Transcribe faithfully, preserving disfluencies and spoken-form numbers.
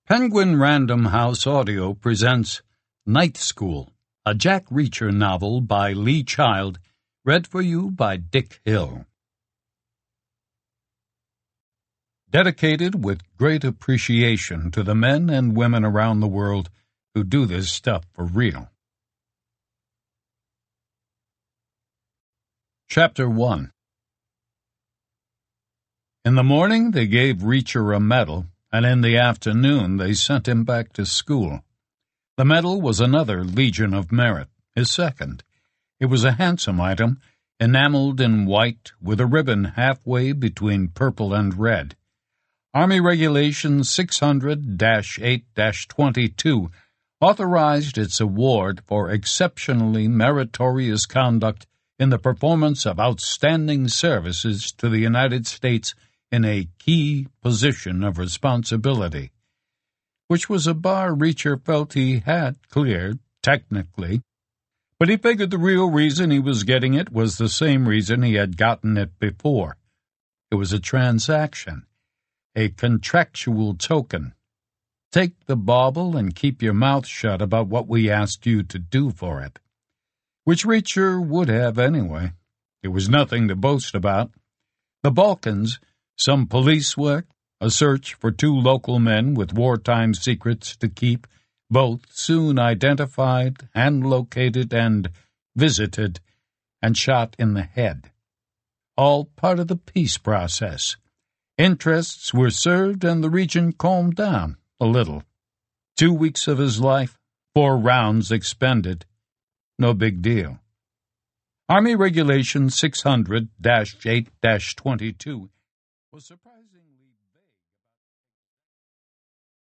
Penguin Random House Audio presents Night School, a Jack Reacher novel by Lee Child, read for you by Dick Hill. Dedicated with great appreciation to the men and women around the world who do this stuff for real. Chapter one. In the morning they gave Reacher a medal, and in the afternoon they sent him back to school. The medal was another Legion of Merit, his second. It was a handsome item, enameled in white, with a ribbon halfway between purple and red. Army Regulation six hundred dash eight dash twenty-two authorized its award for exceptionally meritorious conduct in the performance of outstanding services to the United States in a key position of responsibility, which was a bar Reacher felt he had cleared, technically, but he figured the real reason he was getting it was the same reason he had gotten it before. It was a transaction, a contractual token. Take the bauble and keep your mouth shut about what we asked you to do for it. Which Reacher would have anyway. It was nothing to boast about. The Balkans, some police work, a search for two local men with wartime secrets to keep, both soon identified and located and visited and shot in the head. All part of the peace process. Interests were served and the region calmed down a little. Two weeks of his life, four rounds expended. No big deal. Army Regulation six hundred dash eight dash twenty-two was surprised.